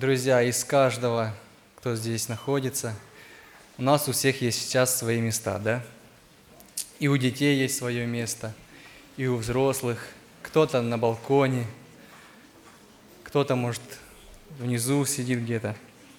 Друзья, из каждого, кто здесь находится, у нас у всех есть сейчас свои места, да? И у детей есть свое место, и у взрослых. Кто-то на балконе, кто-то, может, внизу сидит где-то.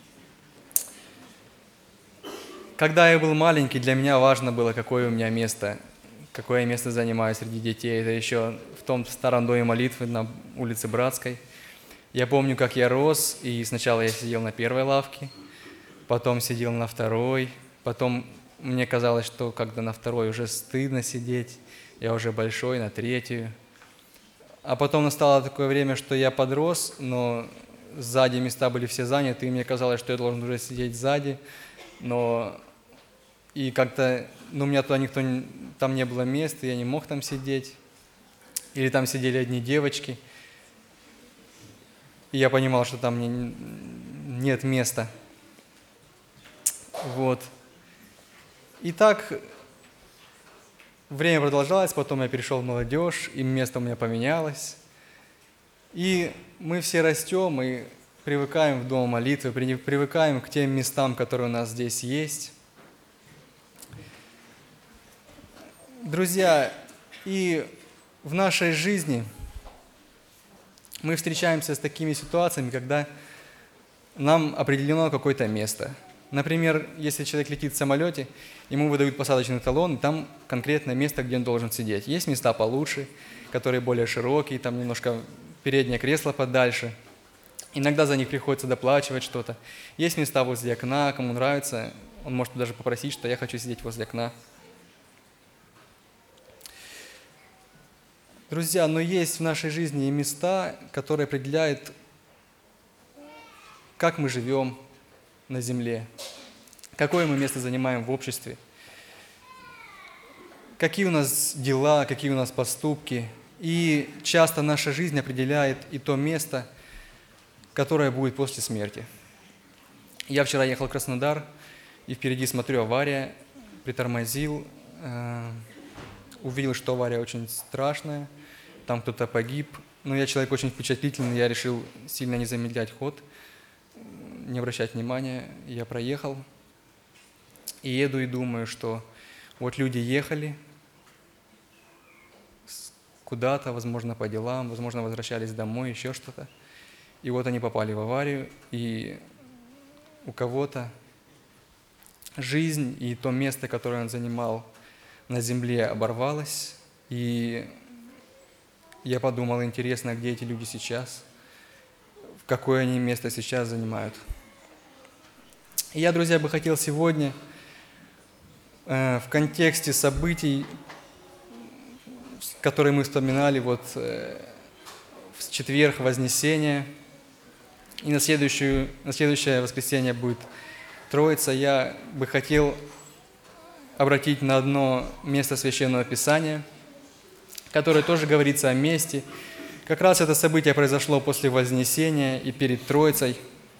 Когда я был маленький, для меня важно было, какое у меня место, какое я место занимаю среди детей. Это еще в том старом доме молитвы на улице Братской. Я помню, как я рос, и сначала я сидел на первой лавке, потом сидел на второй, потом мне казалось, что когда на второй уже стыдно сидеть, я уже большой, на третью. А потом настало такое время, что я подрос, но сзади места были все заняты, и мне казалось, что я должен уже сидеть сзади, но и как-то, у меня туда там не было места, я не мог там сидеть, или там сидели одни девочки, и я понимал, что там мне нет места. Вот. И так время продолжалось, потом я перешел в молодежь, и место у меня поменялось. И мы все растем и привыкаем в дом молитвы, привыкаем к тем местам, которые у нас здесь есть. Друзья, и в нашей жизни мы встречаемся с такими ситуациями, когда нам определено какое-то место. Например, если человек летит в самолете, ему выдают посадочный талон, и там конкретное место, где он должен сидеть. Есть места получше, которые более широкие, там немножко переднее кресло подальше. Иногда за них приходится доплачивать что-то. Есть места возле окна, кому нравится, он может даже попросить, что я хочу сидеть возле окна. Друзья, но есть в нашей жизни и места, которые определяют, как мы живем на земле, какое мы место занимаем в обществе, какие у нас дела, какие у нас поступки. И часто наша жизнь определяет и то место, которое будет после смерти. Я вчера ехал в Краснодар, и впереди смотрю авария, притормозил, увидел, что авария очень страшная, там кто-то погиб. Но я человек очень впечатлительный, я решил сильно не замедлять ход, не обращать внимания. Я проехал и еду и думаю, что вот люди ехали куда-то, возможно, по делам, возможно, возвращались домой, еще что-то. И вот они попали в аварию, и у кого-то жизнь и то место, которое он занимал на земле, оборвалось. И я подумал, интересно, где эти люди сейчас, какое они место сейчас занимают. И я, друзья, бы хотел сегодня в контексте событий, которые мы вспоминали в четверг Вознесения, и на следующее воскресенье будет Троица, я бы хотел обратить на одно место Священного Писания, которое тоже говорится о месте. Как раз это событие произошло после Вознесения и перед Троицей,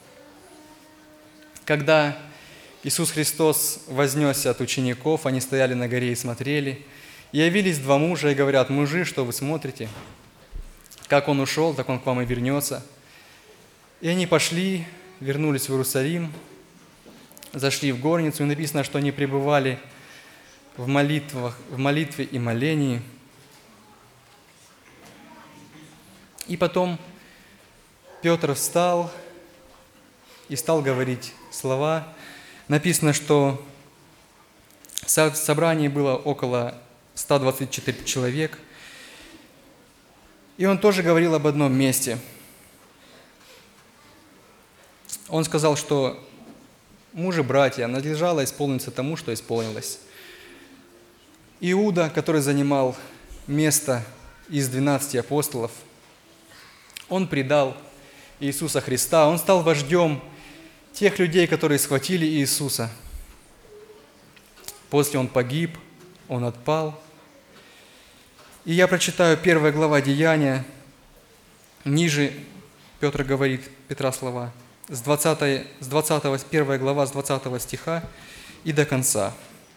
когда Иисус Христос вознесся от учеников, они стояли на горе и смотрели, и явились два мужа и говорят: «Мужи, что вы смотрите? Как Он ушел, так Он к вам и вернется». И они пошли, вернулись в Иерусалим, зашли в горницу, и написано, что они пребывали в молитве и молении. И потом Петр встал и стал говорить слова. Написано, что в собрании было около 124 человек. И он тоже говорил об одном месте. Он сказал, что мужи-братья, надлежало исполниться тому, что исполнилось. Иуда, который занимал место из 12 апостолов, он предал Иисуса Христа, он стал вождем тех людей, которые схватили Иисуса. После он погиб, он отпал. И я прочитаю 1 глава Деяния, ниже Петр говорит, Петра слова, с 1 глава, с 20 стиха и до конца.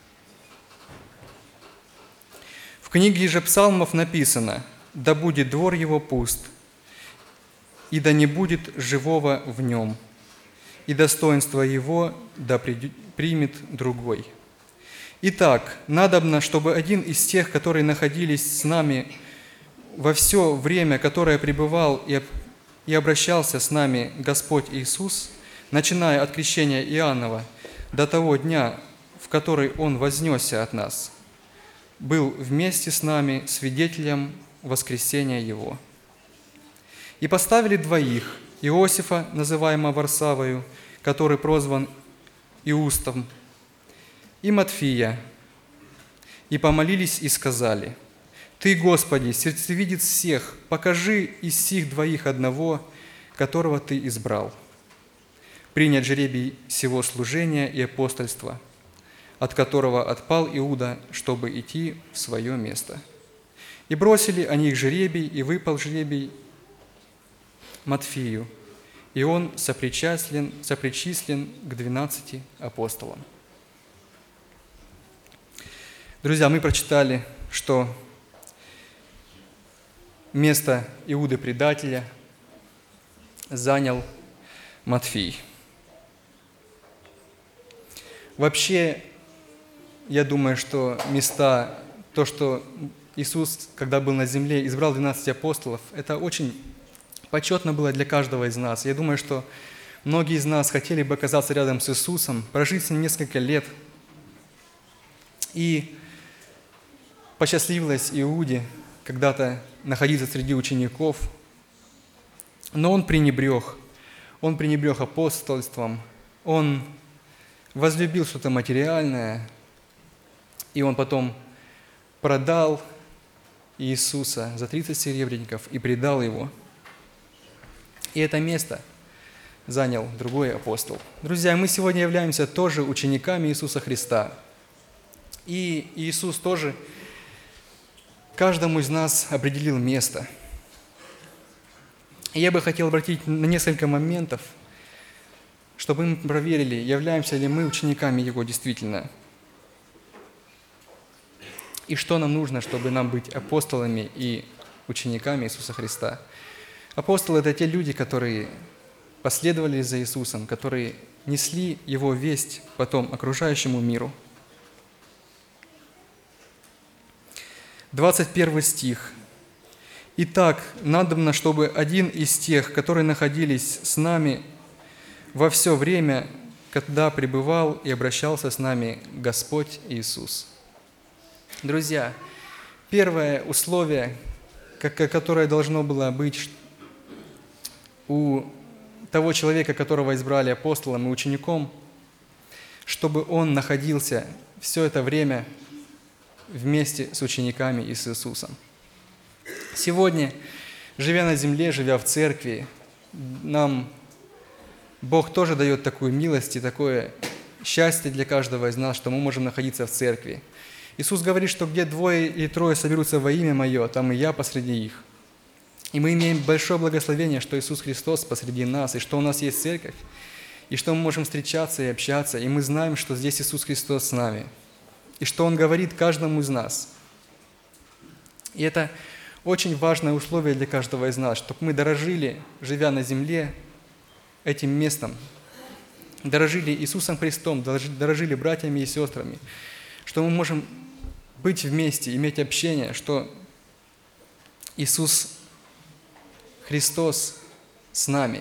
В книге же Псалмов написано: «Да будет двор его пуст, и да не будет живого в нем. и достоинство его да примет другой. Итак, надобно, чтобы один из тех, которые находились с нами во все время, которое пребывал и обращался с нами Господь Иисус, начиная от крещения Иоаннова до того дня, в который Он вознесся от нас, был вместе с нами свидетелем воскресения Его. И поставили двоих: Иосифа, называемого Варсавою, который прозван Иустом, и Матфия, и помолились и сказали: Ты, Господи, сердцевидец всех, покажи из сих двоих одного, которого Ты избрал, принять жребий сего служения и апостольства, от которого отпал Иуда, чтобы идти в свое место. И бросили они их жребий, и выпал жребий Матфию, и он сопричислен к 12 апостолам. Друзья, мы прочитали, что место Иуды предателя занял Матфий. Вообще, я думаю, что то, что Иисус, когда был на земле, избрал 12 апостолов, это очень почетно было для каждого из нас. Я думаю, что многие из нас хотели бы оказаться рядом с Иисусом, прожить с Ним несколько лет. И посчастливилось Иуде когда-то находиться среди учеников, но он пренебрег апостольством, он возлюбил что-то материальное, и он потом продал Иисуса за 30 серебряников и предал Его. И это место занял другой апостол. Друзья, мы сегодня являемся тоже учениками Иисуса Христа. И Иисус тоже каждому из нас определил место. И я бы хотел обратить на несколько моментов, чтобы мы проверили, являемся ли мы учениками Его действительно. И что нам нужно, чтобы нам быть апостолами и учениками Иисуса Христа. Апостолы – это те люди, которые последовали за Иисусом, которые несли Его весть потом окружающему миру. 21 стих. «Итак, надобно, чтобы один из тех, которые находились с нами во все время, когда пребывал и обращался с нами Господь Иисус». Друзья, первое условие, которое должно было быть у того человека, которого избрали апостолом и учеником, чтобы он находился все это время вместе с учениками и с Иисусом. Сегодня, живя на земле, живя в церкви, нам Бог тоже дает такую милость и такое счастье для каждого из нас, что мы можем находиться в церкви. Иисус говорит, что где 2 или 3 соберутся во имя Мое, там и Я посреди их. И мы имеем большое благословение, что Иисус Христос посреди нас, и что у нас есть церковь, и что мы можем встречаться и общаться, и мы знаем, что здесь Иисус Христос с нами, и что Он говорит каждому из нас. И это очень важное условие для каждого из нас, чтобы мы дорожили, живя на земле, этим местом, дорожили Иисусом Христом, дорожили братьями и сестрами, что мы можем быть вместе, иметь общение, что Иисус Христос с нами.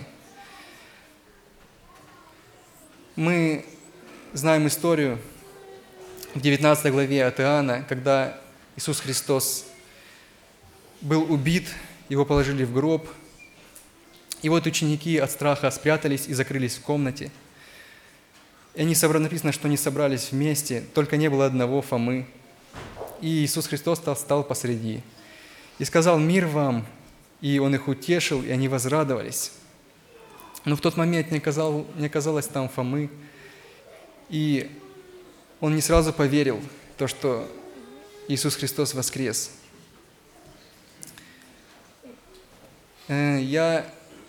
Мы знаем историю в 19 главе от Иоанна, когда Иисус Христос был убит, Его положили в гроб, и вот ученики от страха спрятались и закрылись в комнате. И написано, что они собрались вместе, только не было одного Фомы. И Иисус Христос встал посреди и сказал: «Мир вам!» И Он их утешил, и они возрадовались. Но в тот момент не оказалось там Фомы, и он не сразу поверил в то, что Иисус Христос воскрес. Я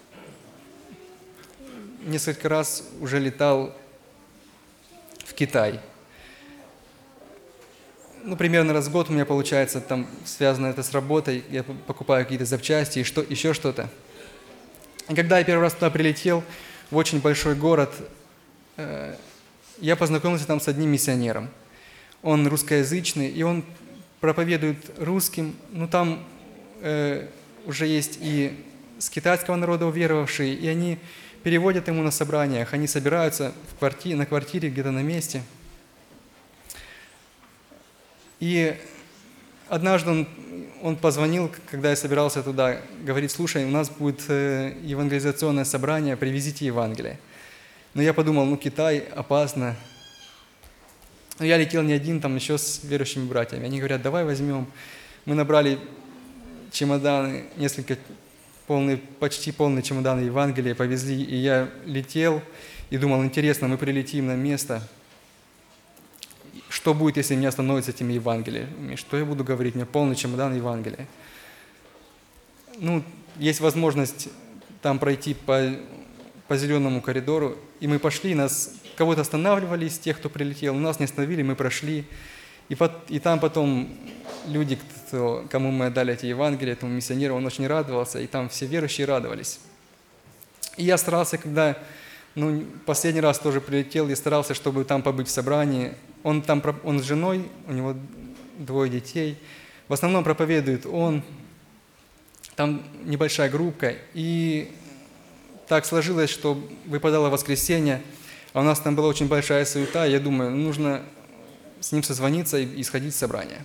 несколько раз уже летал в Китай. Примерно раз в год у меня получается, там связано это с работой, я покупаю какие-то запчасти и еще что-то. И когда я первый раз туда прилетел, в очень большой город. Я познакомился там с одним миссионером. Он русскоязычный, и он проповедует русским. Ну, там уже есть и с китайского народа уверовавшие, и они переводят ему на собраниях. Они собираются на квартире, где-то на месте. И однажды он позвонил, когда я собирался туда, говорит: слушай, у нас будет евангелизационное собрание, привезите Евангелие. Но я подумал, Китай, опасно. Но я летел не один, там еще с верующими братьями. Они говорят: давай возьмем. Мы набрали чемоданы, почти полные чемоданы Евангелия, повезли. И я летел и думал: интересно, мы прилетим на место. Что будет, если меня остановят с этими Евангелиями? Что я буду говорить? У меня полный чемодан Евангелия. Есть возможность там пройти по зеленому коридору. И мы пошли, нас кого-то останавливали из тех, кто прилетел. Нас не остановили, мы прошли. И там потом люди, кому мы отдали эти Евангелия, этому миссионеру, он очень радовался, и там все верующие радовались. И я старался, когда последний раз тоже прилетел, я старался, чтобы там побыть в собрании. Он с женой, у него 2 детей. В основном проповедует он. Там небольшая группа. И так сложилось, что выпадало воскресенье, а у нас там была очень большая суета. Я думаю, нужно с ним созвониться и сходить в собрание.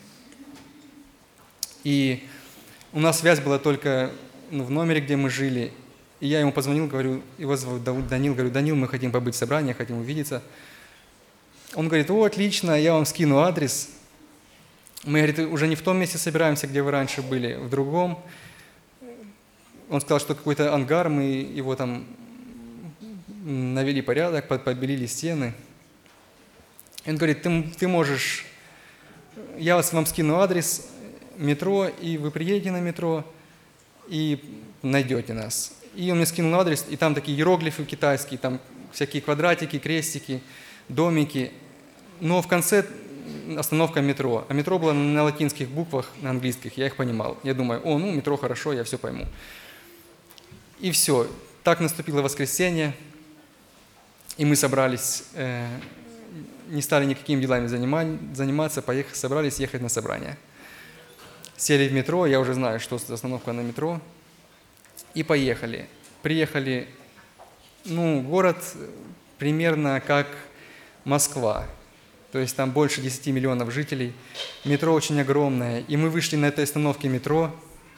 И у нас связь была только в номере, где мы жили. И я ему позвонил, говорю, его зовут Данил, говорю: Данил, мы хотим побыть в собрании, хотим увидеться. Он говорит: отлично, я вам скину адрес. Мы, говорит, уже не в том месте собираемся, где вы раньше были, в другом. Он сказал, что какой-то ангар, мы его там навели порядок, побелили стены. И он говорит: ты можешь, я вам скину адрес, метро, и вы приедете на метро и найдете нас. И он мне скинул адрес, и там такие иероглифы китайские, там всякие квадратики, крестики, домики. Но в конце остановка метро. А метро было на латинских буквах, на английских, я их понимал. Я думаю: метро хорошо, я все пойму. И все. Так наступило воскресенье, и мы собрались, не стали никакими делами заниматься, собрались ехать на собрание. Сели в метро, я уже знаю, что за остановка на метро, и поехали. Приехали, город примерно как Москва, то есть там больше 10 миллионов жителей, метро очень огромное, и мы вышли на этой остановке метро.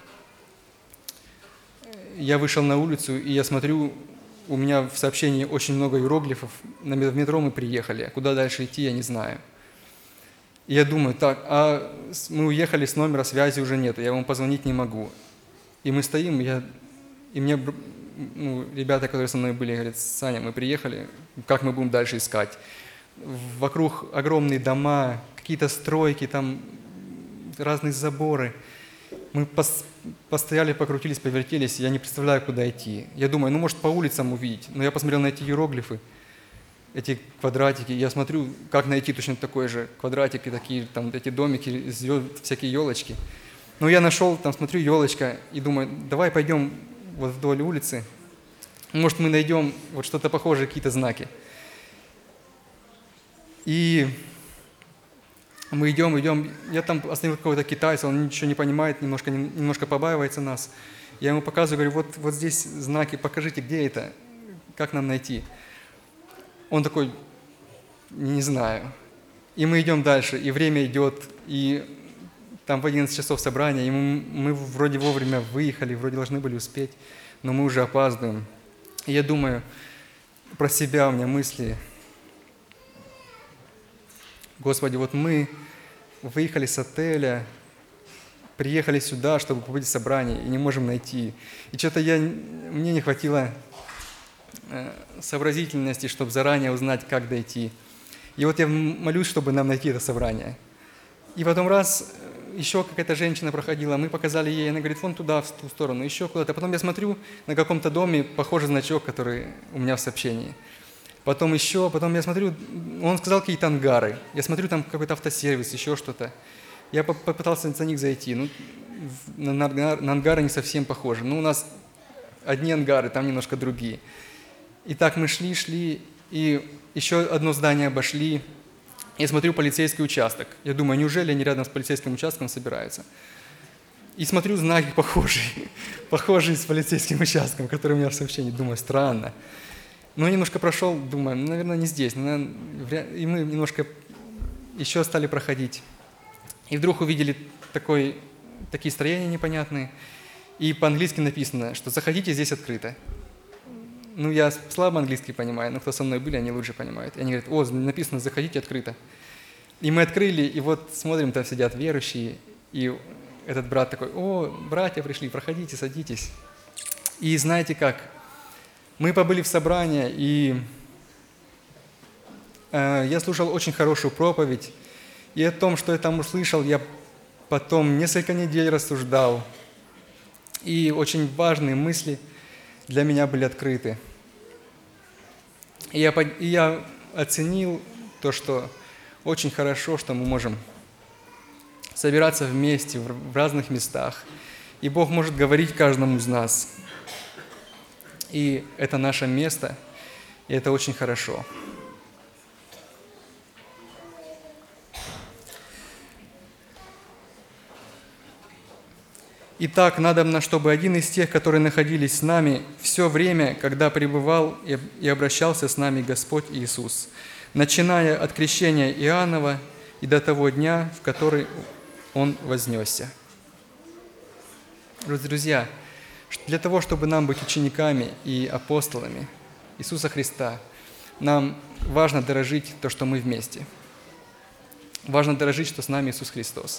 Я вышел на улицу, и я смотрю, у меня в сообщении очень много иероглифов, в метро мы приехали, а куда дальше идти, я не знаю. И я думаю: так, мы уехали с номера, связи уже нет, я вам позвонить не могу. И мы стоим, и мне ребята, которые со мной были, говорят: Саня, мы приехали, как мы будем дальше искать? Вокруг огромные дома, какие-то стройки, там разные заборы. Мы постояли, покрутились, повертелись, я не представляю, куда идти. Я думаю, может, по улицам увидеть. Но я посмотрел на эти иероглифы, эти квадратики, я смотрю, как найти точно такой же квадратик, и такие там эти домики, всякие елочки. Я нашел, там смотрю, елочка, и думаю: давай пойдем вдоль улицы, может, мы найдем что-то похожее, какие-то знаки. И мы идем, я там остановил какого-то китайца, он ничего не понимает, немножко побаивается нас. Я ему показываю, говорю: вот здесь знаки, покажите, где это, как нам найти. Он такой: не знаю. И мы идем дальше, и время идет, и там в 11 часов собрания, и мы вроде вовремя выехали, вроде должны были успеть, но мы уже опаздываем. И я думаю про себя, у меня мысли: Господи, мы выехали с отеля, приехали сюда, чтобы побыть в собрании, и не можем найти. И что-то мне не хватило сообразительности, чтобы заранее узнать, как дойти. И я молюсь, чтобы нам найти это собрание. И потом еще какая-то женщина проходила, мы показали ей, она говорит: вон туда, в ту сторону, еще куда-то. Потом я смотрю, на каком-то доме похожий значок, который у меня в сообщении. Потом я смотрю, он сказал какие-то ангары. Я смотрю, там какой-то автосервис, еще что-то. Я попытался за них зайти. На ангары не совсем похожи. У нас одни ангары, там немножко другие. И так мы шли, и еще одно здание обошли. Я смотрю полицейский участок. Я думаю, неужели они рядом с полицейским участком собираются? И смотрю, знаки похожие с полицейским участком, который у меня в сообщении. Думаю, странно. Но немножко прошел, думаю, наверное, не здесь. И мы немножко еще стали проходить. И вдруг увидели такие строения непонятные. И по-английски написано, что «заходите, здесь открыто». Ну, я слабо английский понимаю, но кто со мной были, они лучше понимают. И они говорят, написано «заходите, открыто». И мы открыли, и вот смотрим, там сидят верующие, и этот брат такой, братья пришли, проходите, садитесь. И знаете как, мы побыли в собрании, и я слушал очень хорошую проповедь, и о том, что я там услышал, я потом несколько недель рассуждал, и очень важные мысли для меня были открыты. И я оценил то, что очень хорошо, что мы можем собираться вместе в разных местах. И Бог может говорить каждому из нас. И это наше место, и это очень хорошо. Итак, надобно, чтобы один из тех, которые находились с нами все время, когда пребывал и обращался с нами Господь Иисус, начиная от крещения Иоаннова и до того дня, в который Он вознесся. Друзья, для того, чтобы нам быть учениками и апостолами Иисуса Христа, нам важно дорожить то, что мы вместе. Важно дорожить, что с нами Иисус Христос.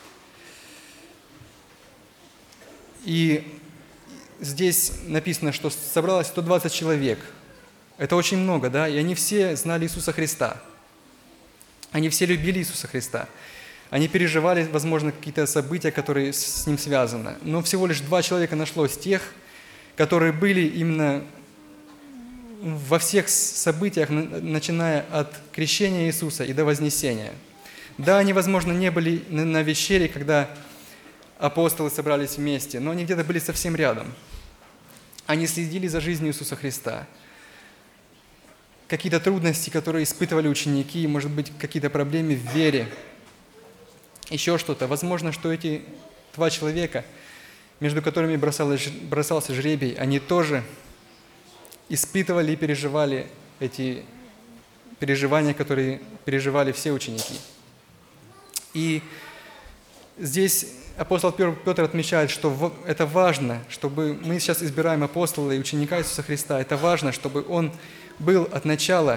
И здесь написано, что собралось 120 человек. Это очень много, да? И они все знали Иисуса Христа. Они все любили Иисуса Христа. Они переживали, возможно, какие-то события, которые с Ним связаны. Но всего лишь 2 человека нашлось тех, которые были именно во всех событиях, начиная от крещения Иисуса и до вознесения. Да, они, возможно, не были на вечере, когда апостолы собрались вместе, но они где-то были совсем рядом. Они следили за жизнью Иисуса Христа. Какие-то трудности, которые испытывали ученики, может быть, какие-то проблемы в вере, еще что-то. Возможно, что эти 2 человека, между которыми бросался жребий, они тоже испытывали и переживали эти переживания, которые переживали все ученики. И здесь апостол Петр отмечает, что это важно, чтобы мы сейчас избираем апостола и ученика Иисуса Христа, это важно, чтобы он был от начала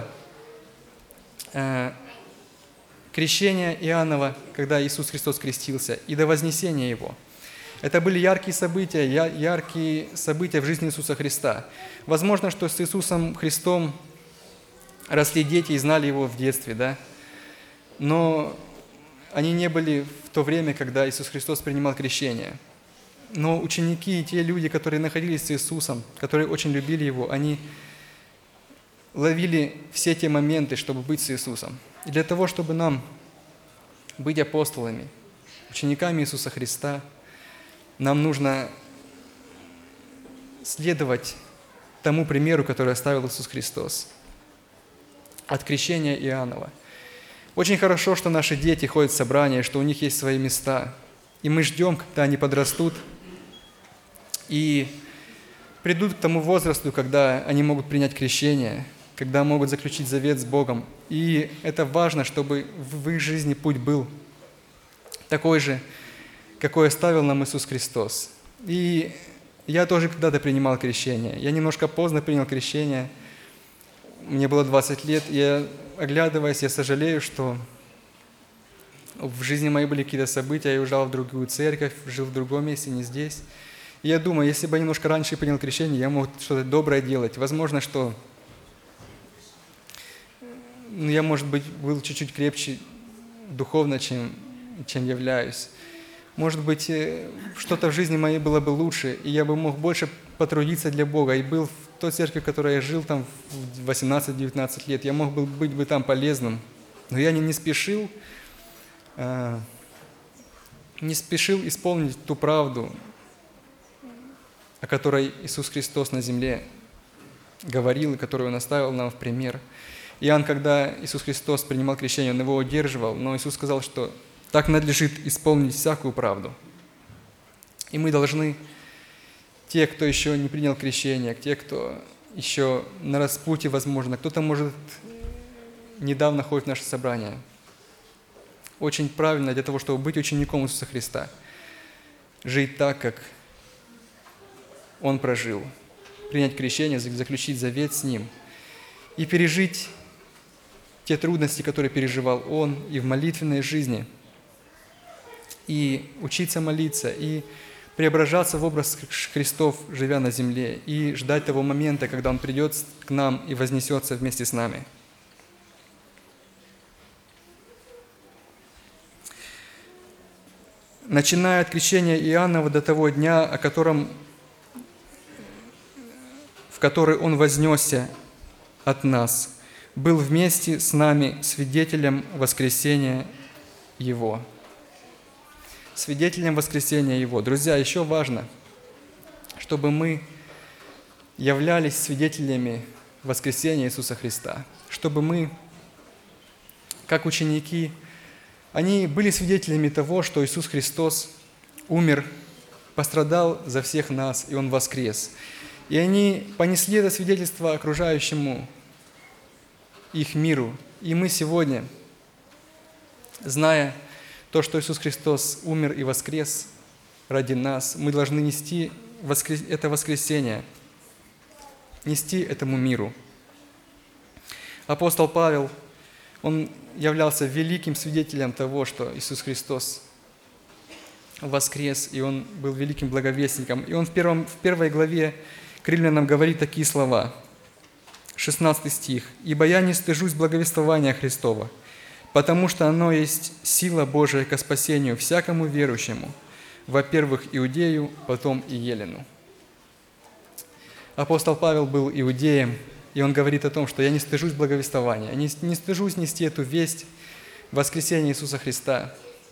крещения Иоаннова, когда Иисус Христос крестился, и до вознесения Его. Это были яркие события в жизни Иисуса Христа. Возможно, что с Иисусом Христом росли дети и знали Его в детстве, да? Но они не были в то время, когда Иисус Христос принимал крещение. Но ученики и те люди, которые находились с Иисусом, которые очень любили Его, они ловили все те моменты, чтобы быть с Иисусом. И для того, чтобы нам быть апостолами, учениками Иисуса Христа, нам нужно следовать тому примеру, который оставил Иисус Христос от крещения Иоаннова. Очень хорошо, что наши дети ходят в собрания, что у них есть свои места. И мы ждем, когда они подрастут и придут к тому возрасту, когда они могут принять крещение, когда могут заключить завет с Богом. И это важно, чтобы в их жизни путь был такой же, какой оставил нам Иисус Христос. И я тоже когда-то принимал крещение. Я немножко поздно принял крещение. Мне было 20 лет, и оглядываясь, я сожалею, что в жизни моей были какие-то события, я уезжал в другую церковь, жил в другом месте, не здесь. И я думаю, если бы я немножко раньше принял крещение, я мог что-то доброе делать. Возможно, что я, может быть, был чуть-чуть крепче духовно, чем являюсь. Может быть, что-то в жизни моей было бы лучше, и я бы мог больше потрудиться для Бога. И был в той церкви, в которой я жил там в 18-19 лет, я мог быть бы там полезным. Но я не спешил исполнить ту правду, о которой Иисус Христос на земле говорил и который Он оставил нам в пример. Иоанн, когда Иисус Христос принимал крещение, Он его удерживал, но Иисус сказал, что так надлежит исполнить всякую правду. И мы должны, те, кто еще не принял крещение, те, кто еще на распутье, возможно, кто-то, может, недавно ходит в наше собрание, очень правильно для того, чтобы быть учеником Иисуса Христа, жить так, как Он прожил, принять крещение, заключить завет с Ним и пережить те трудности, которые переживал Он и в молитвенной жизни, и учиться молиться, и преображаться в образ Христов, живя на земле, и ждать того момента, когда Он придет к нам и вознесется вместе с нами. Начиная от крещения Иоаннова до того дня, в который Он вознесся от нас, был вместе с нами свидетелем воскресения Его. Свидетелем воскресения Его. Друзья, еще важно, чтобы мы являлись свидетелями воскресения Иисуса Христа, чтобы мы, как ученики, они были свидетелями того, что Иисус Христос умер, пострадал за всех нас, и Он воскрес. И они понесли это свидетельство окружающему их миру. И мы сегодня, зная то, что Иисус Христос умер и воскрес ради нас, мы должны нести это воскресение, нести этому миру. Апостол Павел, он являлся великим свидетелем того, что Иисус Христос воскрес, и Он был великим благовестником. И он в первой главе к Римлянам говорит такие слова, 16 стих. «Ибо я не стыжусь благовествования Христова, потому что оно есть сила Божия ко спасению всякому верующему, во-первых, иудею, потом и елену». Апостол Павел был иудеем, и он говорит о том, что я не стыжусь благовествования, не стыжусь нести эту весть воскресения Иисуса Христа.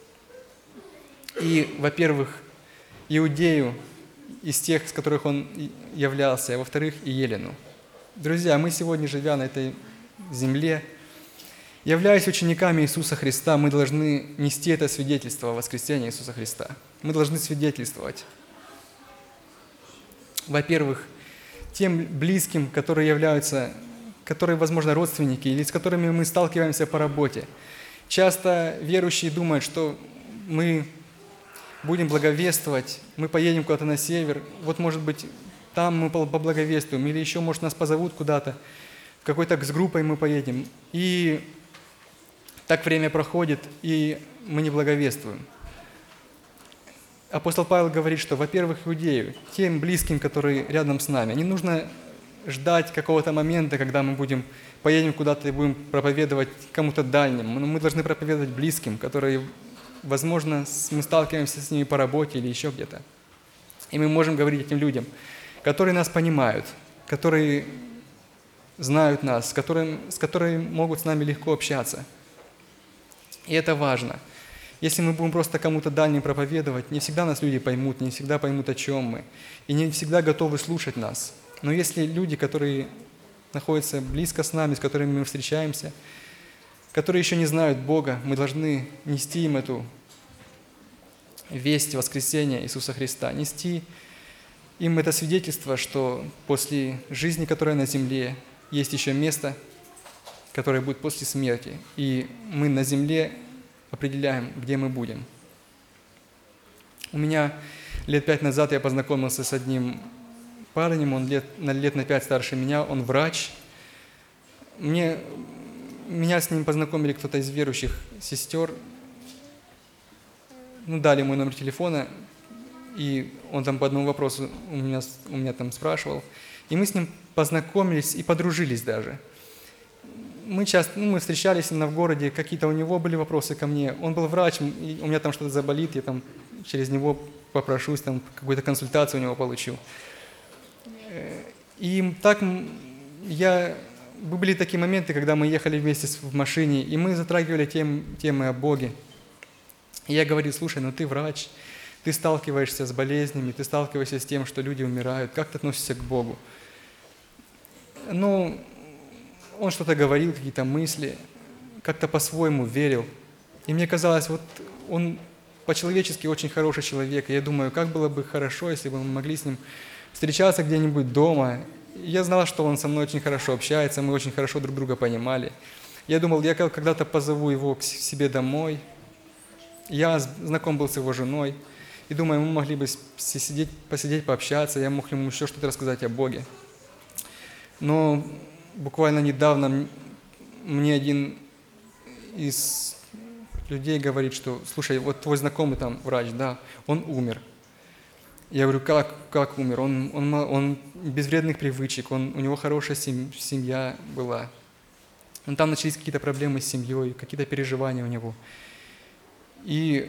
И, во-первых, иудею из тех, с которых он являлся, а во-вторых, и елену. Друзья, мы сегодня, живя на этой земле, являясь учениками Иисуса Христа, мы должны нести это свидетельство воскресения Иисуса Христа. Мы должны свидетельствовать. Во-первых, тем близким, которые, возможно, родственники, или с которыми мы сталкиваемся по работе. Часто верующие думают, что мы будем благовествовать, мы поедем куда-то на север, вот, может быть, там мы поблаговествуем, или еще, может, нас позовут куда-то, в какой-то с группой мы поедем. И так время проходит, и мы не благовествуем. Апостол Павел говорит, что, во-первых, иудею, тем близким, которые рядом с нами, не нужно ждать какого-то момента, когда мы поедем куда-то и будем проповедовать кому-то дальним. Мы должны проповедовать близким, которые, возможно, мы сталкиваемся с ними по работе или еще где-то. И мы можем говорить этим людям, которые нас понимают, которые знают нас, с которыми могут с нами легко общаться. И это важно. Если мы будем просто кому-то дальним проповедовать, не всегда нас люди поймут, не всегда поймут, о чем мы, и не всегда готовы слушать нас. Но если люди, которые находятся близко с нами, с которыми мы встречаемся, которые еще не знают Бога, мы должны нести им эту весть воскресения Иисуса Христа, нести им это свидетельство, что после жизни, которая на земле, есть еще место, которое будет после смерти, и мы на земле определяем, где мы будем. У меня лет 5 назад я познакомился с одним парнем, он лет на 5 старше меня, он врач. Меня с ним познакомили кто-то из верующих сестер, дали мой номер телефона, и он там по одному вопросу у меня там спрашивал. И мы с ним познакомились и подружились даже. Мы встречались в городе, какие-то у него были вопросы ко мне. Он был врач, и у меня там что-то заболит, я там через него попрошусь, там какую-то консультацию у него получу. И так были такие моменты, когда мы ехали вместе в машине, и мы затрагивали темы о Боге. И я говорю: слушай, ты врач, ты сталкиваешься с болезнями, ты сталкиваешься с тем, что люди умирают, как ты относишься к Богу? Ну, он что-то говорил, какие-то мысли, как-то по-своему верил. И мне казалось, вот он по-человечески очень хороший человек. И я думаю, как было бы хорошо, если бы мы могли с ним встречаться где-нибудь дома. И я знал, что он со мной очень хорошо общается, мы очень хорошо друг друга понимали. Я думал, я когда-то позову его к себе домой. Я знаком был с его женой. И думаю, мы могли бы посидеть, пообщаться, я мог ему еще что-то рассказать о Боге. Но буквально недавно мне один из людей говорит, что, слушай, вот твой знакомый там врач, да, он умер. Я говорю, как умер? Он без вредных привычек, у него хорошая семья была. Но там начались какие-то проблемы с семьей, какие-то переживания у него. И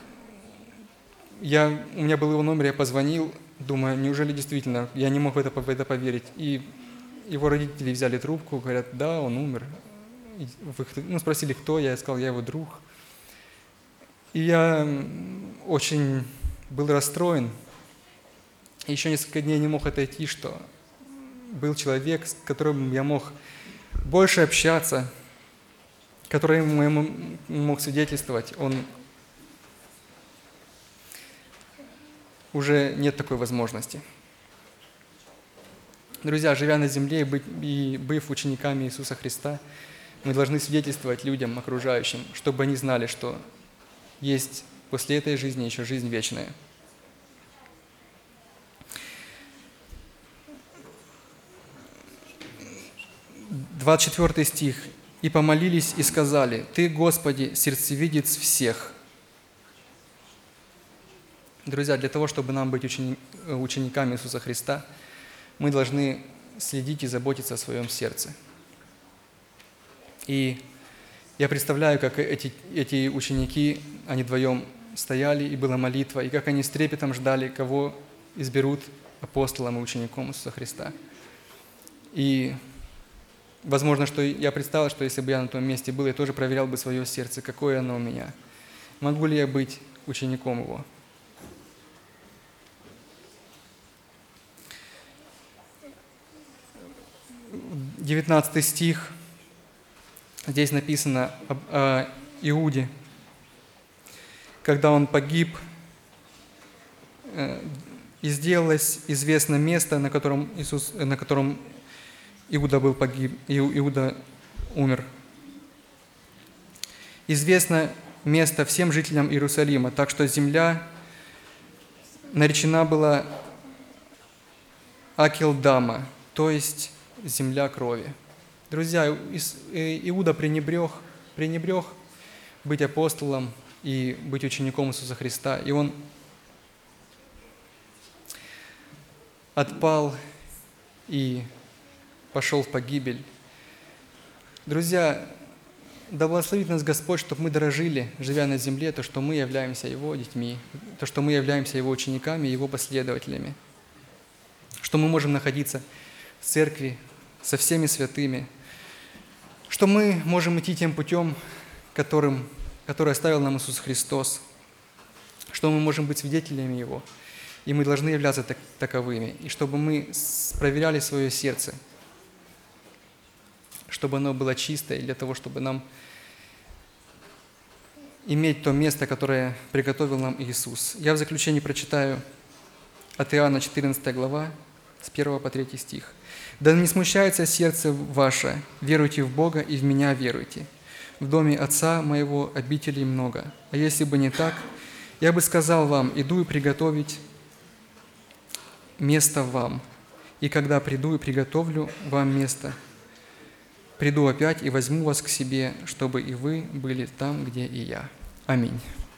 у меня был его номер, я позвонил, думаю, неужели действительно, я не мог в это поверить. И его родители взяли трубку, говорят, да, он умер. Спросили, кто, я сказал, я его друг. И я очень был расстроен. Еще несколько дней не мог отойти, что был человек, с которым я мог больше общаться, который ему мог свидетельствовать. Уже нет такой возможности. Друзья, живя на земле и быв учениками Иисуса Христа, мы должны свидетельствовать людям, окружающим, чтобы они знали, что есть после этой жизни еще жизнь вечная. – 24 стих. «И помолились и сказали, Ты, Господи, сердцевидец всех». Друзья, для того, чтобы нам быть учениками Иисуса Христа, мы должны следить и заботиться о своем сердце. И я представляю, как эти ученики, они вдвоем стояли, и была молитва, и как они с трепетом ждали, кого изберут апостолом и учеником Иисуса Христа. И возможно, что я представил, что если бы я на том месте был, я тоже проверял бы свое сердце, какое оно у меня. Могу ли я быть учеником его? 19 стих. Здесь написано о Иуде. Когда он погиб, и сделалось известно место, на котором Иуда был погиб, Иуда умер. Известно место всем жителям Иерусалима, так что земля наречена была Акелдама, то есть земля крови. Друзья, Иуда пренебрег быть апостолом и быть учеником Иисуса Христа, и он отпал и пошел в погибель. Друзья, да благословит нас Господь, чтобы мы дорожили, живя на земле, то, что мы являемся Его детьми, то, что мы являемся Его учениками, Его последователями, что мы можем находиться в церкви со всеми святыми, что мы можем идти тем путем, который оставил нам Иисус Христос, что мы можем быть свидетелями Его, и мы должны являться таковыми, и чтобы мы проверяли свое сердце, чтобы оно было чистое, для того, чтобы нам иметь то место, которое приготовил нам Иисус. Я в заключение прочитаю от Иоанна 14 глава, с 1 по 3 стих. «Да не смущается сердце ваше, веруйте в Бога и в Меня веруйте. В доме Отца моего обителей много, а если бы не так, я бы сказал вам, иду и приготовить место вам, и когда приду и приготовлю вам место, приду опять и возьму вас к себе, чтобы и вы были там, где и я». Аминь.